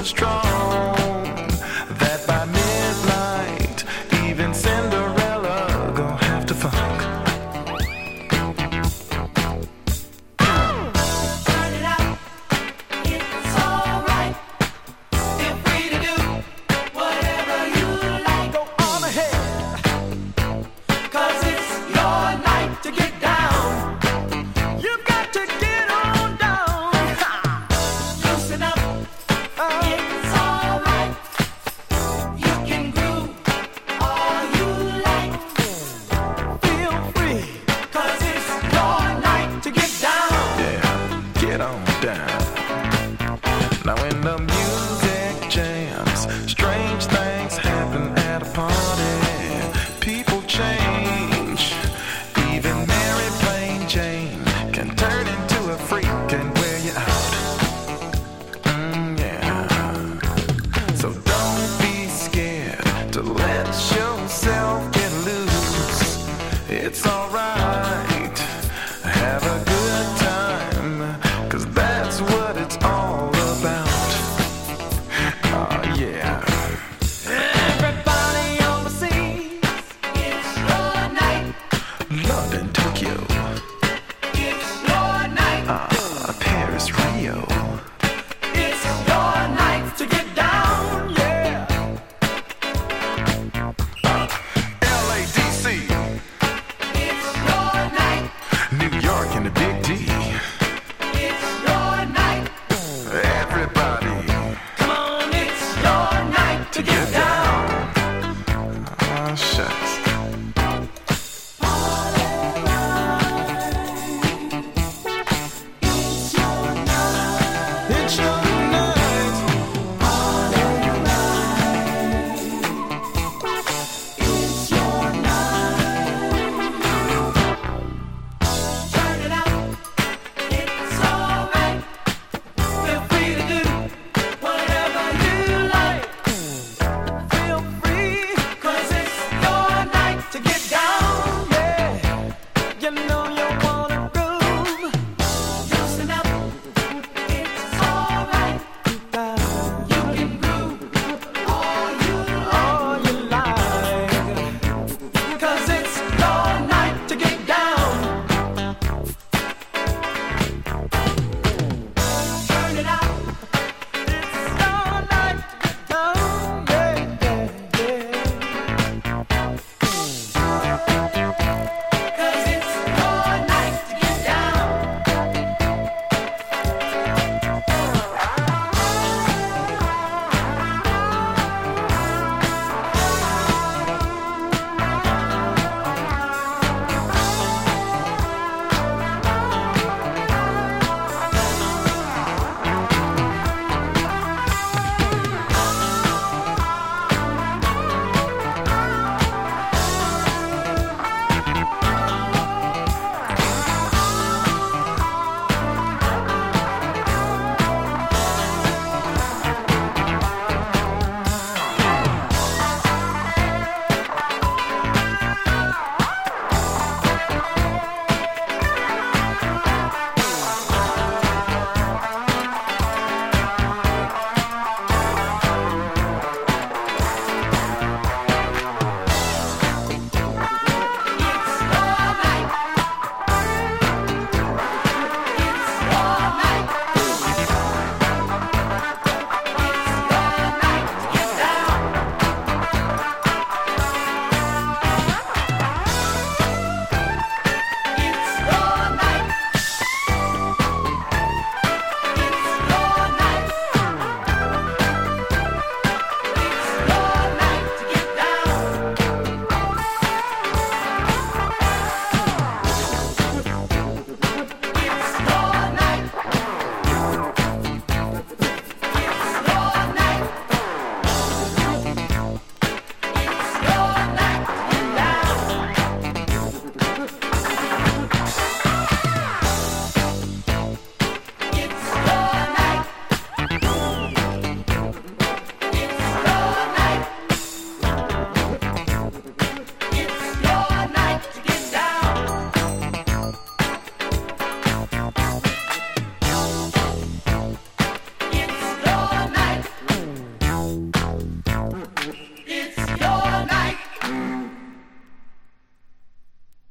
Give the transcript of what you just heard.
strong that by midnight, even Cinderella gon' have to funk. Turn it up, it's alright. Feel free to do whatever you like. Go on ahead. 'Cause it's your night to get down. You've got to get on down. Loosen up, it's alright. You can groove all you like. Feel free. 'Cause it's your night to get down. Yeah, get on down. Now when the music jams, strange things happen.